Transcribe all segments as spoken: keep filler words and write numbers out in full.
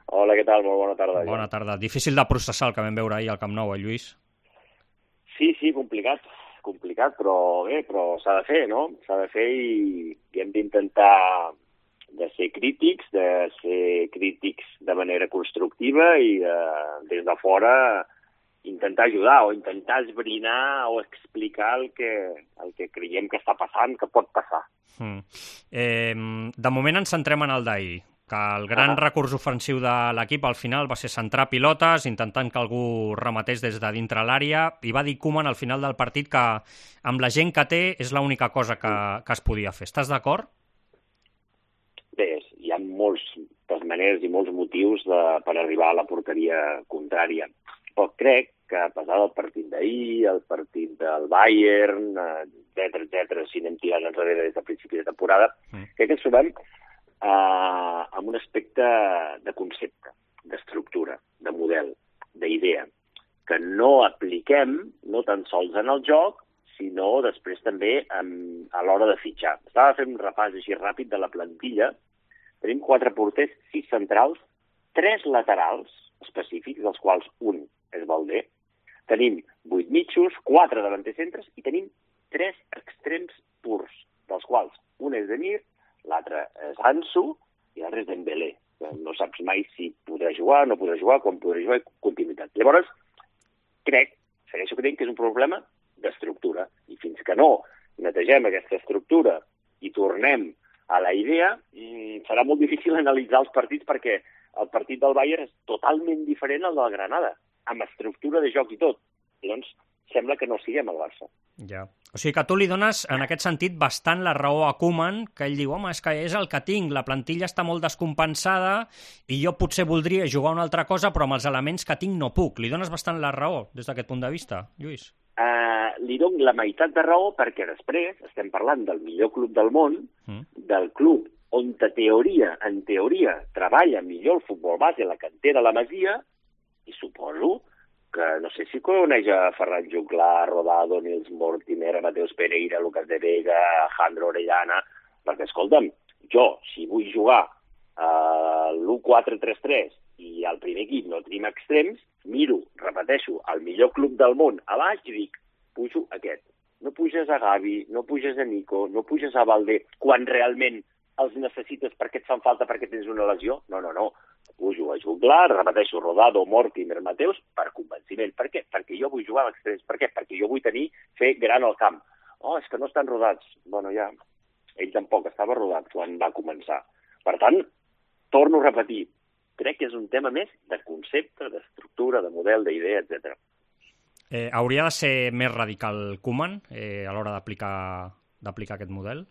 Hola, què tal? Molt bona tarda. Bona tarda. Difícil de processar el que vam veure ahir al Camp Nou, eh, Lluís? Sí, sí, complicat, complicat, però bé, però s'ha de fer, no? S'ha de fer i, i hem d'intentar de ser crítics, de ser crítics de manera constructiva i de, des de fora intentar ajudar o intentar esbrinar o explicar el que, el que creiem que està passant, que pot passar. Mm. Eh, de moment ens centrem en el d'ahir, que el gran Ah. recurs ofensiu de l'equip al final va ser centrar pilotes, intentant que algú rematés des de dintre l'àrea, i va dir Koeman al final del partit que amb la gent que té és l'única cosa que, que es podia fer. Estàs d'acord? Bé, hi ha molts maneres i molts motius de, per arribar a la porteria contrària. Però crec que a pesar del partit d'ahir, el partit del Bayern, etcètera, etcètera, si anem tirant enrere des del principi de temporada, mm. crec que ens trobem eh, amb un aspecte de concepte, d'estructura, de model, d'idea, que no apliquem no tan sols en el joc, sinó després també en, a l'hora de fitxar. Estava fent un repàs així ràpid de la plantilla. Tenim quatre porters, sis centrals, tres laterals específics, dels quals un és Baldé. Tenim vuit mitjos, quatre davanters centres i tenim tres extrems purs, dels quals un és Demir, l'altre és Ansu i l'altre és Dembélé. No saps mai si podrà jugar, no podrà jugar, com podrà jugar i continuïtat. Llavors, crec, segueixo creient que és un problema d'estructura. I fins que no netegem aquesta estructura i tornem a la idea, serà molt difícil analitzar els partits perquè el partit del Bayern és totalment diferent al del Granada, amb estructura de joc i tot. Llavors, sembla que no siguem al Barça. Ja. O sigui que tu li dones, en aquest sentit, bastant la raó a Koeman, que ell diu, home, és que és el que tinc, la plantilla està molt descompensada i jo potser voldria jugar una altra cosa, però amb els elements que tinc no puc. Li dones bastant la raó, des d'aquest punt de vista, Lluís? Uh, li dono la meitat de raó perquè després estem parlant del millor club del món, mm. del club on en teoria, en teoria, treballa millor el futbol base, la cantera, la Masia, i suposo que no sé si coneix a Ferran Juclar, Rodado, Nils Mortimer, Mateus Pereira, Lucas de Vega, Alejandro Orellana, perquè, escolta'm, jo, si vull jugar a l'u quatre tres tres i al primer equip no tenim extrems, miro, repeteixo, el millor club del món a baix i dic, pujo aquest. No puges a Gavi, no puges a Nico, no puges a Baldé, quan realment els necessites perquè et fan falta perquè tens una lesió? No, no, no. Pujo a Juglar, repeteixo, Rodado, Mortimer, Mateus, per convenciment. Per què? Perquè jo vull jugar a l'extrems. Per què? Perquè jo vull tenir, fer gran al camp. Oh, és que no estan rodats. Bueno, ja, ell tampoc estava rodat quan va començar. Per tant, torno a repetir, crec que és un tema més de concepte, d'estructura, de model, d'idea, etcètera. Eh, hauria de ser més radical Koeman eh, a l'hora d'aplicar d'aplicar aquest model?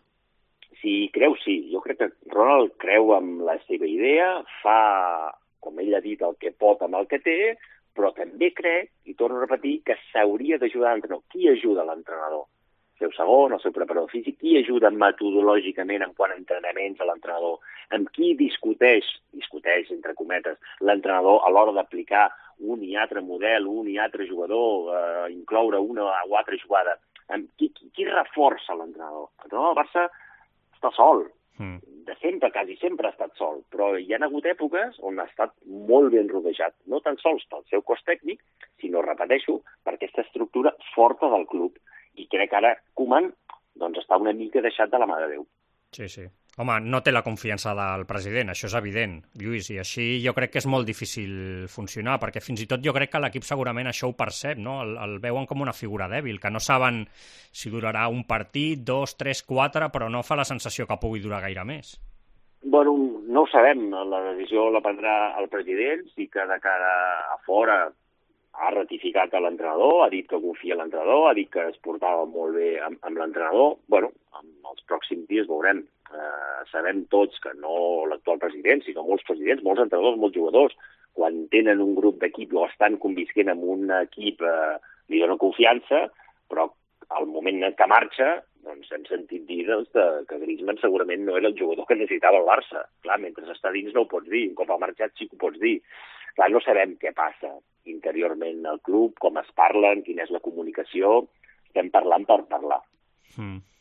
Si creu, sí. Jo crec que Ronald creu amb la seva idea, fa, com ell ha dit, el que pot amb el que té, però també crec, i torno a repetir, que s'hauria d'ajudar l'entrenador. Qui ajuda l'entrenador? El seu segon, el seu preparador físic? Qui ajuda metodològicament en quant a entrenaments a l'entrenador? Amb qui discuteix, discuteix entre cometes, l'entrenador a l'hora d'aplicar un i altre model, un i altre jugador, eh, incloure una o altra jugada? Amb qui, qui, qui reforça l'entrenador? L'entrenador del Barça està sol. Mm. De sempre, quasi sempre ha estat sol, però hi ha hagut èpoques on ha estat molt ben rodejat, no tan sols pel seu cos tècnic, sinó, repeteixo, per aquesta estructura forta del club. I crec que ara Koeman doncs, està una mica deixat de la mà de Déu. Sí, sí. Home, no té la confiança del president, això és evident, Lluís, i així jo crec que és molt difícil funcionar, perquè fins i tot jo crec que l'equip segurament això ho percep, no? El, el veuen com una figura dèbil, que no saben si durarà un partit, dos, tres, quatre, però no fa la sensació que pugui durar gaire més. Bueno, no ho sabem, la decisió la prendrà el president, sí que de cara a fora ha ratificat a l'entrenador, ha dit que confia en l'entrenador, ha dit que es portava molt bé amb, amb l'entrenador. Bueno, en els pròxims dies veurem. Eh, sabem tots que no l'actual president, sinó molts presidents, molts entrenadors, molts jugadors, quan tenen un grup d'equip o estan convisquent amb un equip, eh, li donen confiança, però al moment que marxa, doncs hem sentit dir doncs, que Griezmann segurament no era el jugador que necessitava el Barça. Clar, mentre està dins no ho pots dir, un cop ha marxat sí que ho pots dir. Clar, no sabem què passa interiorment al club, com es parlen, quina és la comunicació, estem parlant per parlar. Mm.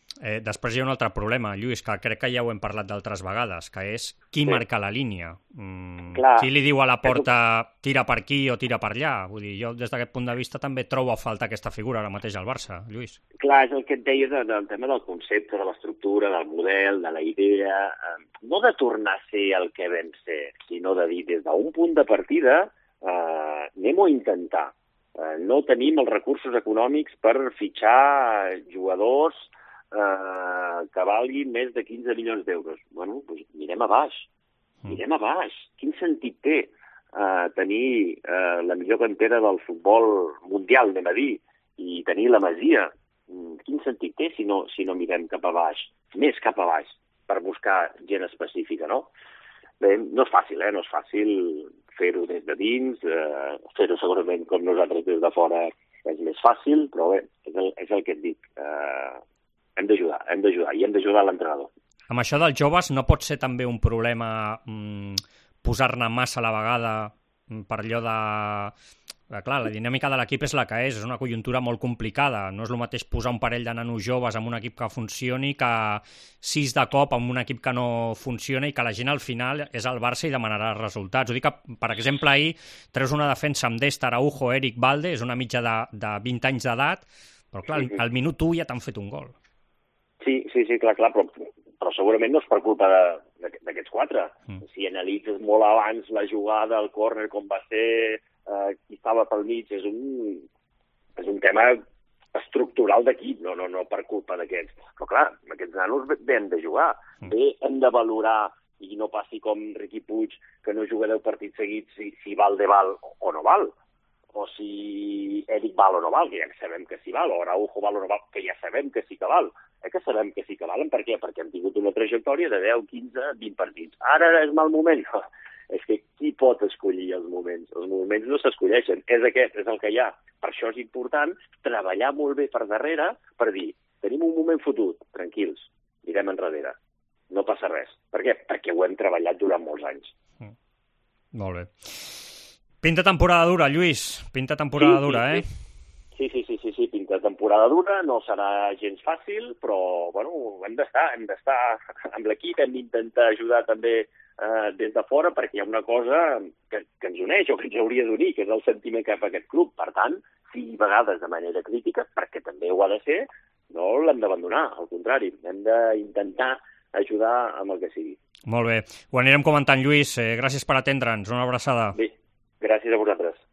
Eh, després hi ha un altre problema, Lluís, que crec que ja ho hem parlat d'altres vegades, que és qui Sí. marca la línia. Mm, Clar. qui li diu a la porta tira per aquí o tira per allà? Vull dir, jo des d'aquest punt de vista també trobo a falta aquesta figura ara mateix al Barça, Lluís. Clar, és el que et deia de, del tema del concepte, de l'estructura, del model, de la idea, eh, no de tornar a ser el que vam ser, sinó de dir des d'un punt de partida eh, anem-ho a intentar. Eh, no tenim els recursos econòmics per fitxar jugadors eh, que valguin més de quinze milions d'euros. Bueno, doncs mirem a baix, mirem a baix. Quin sentit té eh, tenir eh, la millor cantera del futbol mundial, anem a dir, i tenir la Masia? Quin sentit té si no, si no mirem cap a baix, més cap a baix, per buscar gent específica, no? Bé, no és fàcil, eh? No és fàcil fer-ho des de dins, eh, fer-ho segurament com nosaltres des de fora és més fàcil, però bé, és el, és el que et dic. Eh, hem d'ajudar, hem d'ajudar, i hem d'ajudar l'entrenador. Amb això dels joves no pot ser també un problema mm, posar-ne massa a la vegada mm, per allò de... Eh, clar, la dinàmica de l'equip és la que és, és una conjuntura molt complicada. No és el mateix posar un parell de nanos joves en un equip que funcioni que sis de cop en un equip que no funciona i que la gent al final és el Barça i demanarà resultats. Ho dic que, per exemple, ahir treus una defensa amb Dest, Araujo, Eric, Balde, és una mitja de, de vint anys d'edat, però clar, al, al minut u ja t'han fet un gol. Sí, sí, sí, clar, clar, però, però segurament no és per culpa d'aquests quatre. Mm. Si analitzes molt abans la jugada, el córner, com va ser, eh, qui estava pel mig, és un, és un tema estructural d'equip, no, no, no per culpa d'aquests. Però clar, aquests nanos bé hem de jugar, mm. bé hem de valorar i no passi com Riqui Puig, que no juga deu partits seguits si, si val de val o no val. O si Eric val o no val, que ja sabem que sí val, o Araujo val o no val, que ja sabem que sí que val. Eh que sabem que sí que valen, per què? Perquè hem tingut una trajectòria de deu, quinze, vint partits. Ara és mal moment. No. És que qui pot escollir els moments? Els moments no s'escolleixen. És aquest, és el que hi ha. Per això és important treballar molt bé per darrere per dir, tenim un moment fotut, tranquils, mirem enrere. No passa res. Per què? Perquè ho hem treballat durant molts anys. Mm. Molt bé. Pinta temporada dura, Lluís. Pinta temporada sí, dura, sí, eh? Sí, sí, sí, sí, sí, pinta temporada dura, no serà gens fàcil, però, bueno, hem d'estar, hem d'estar amb l'equip, hem d'intentar ajudar també eh, des de fora, perquè hi ha una cosa que, que ens uneix o que ens hauria d'unir, que és el sentiment cap a aquest club. Per tant, sí, a vegades de manera crítica, perquè també ho ha de ser, no l'hem d'abandonar, al contrari, hem d'intentar ajudar amb el que sigui. Molt bé. Ho anirem comentant, Lluís. Eh, gràcies per atendre'ns. Una abraçada. Bé, gràcies a vosaltres.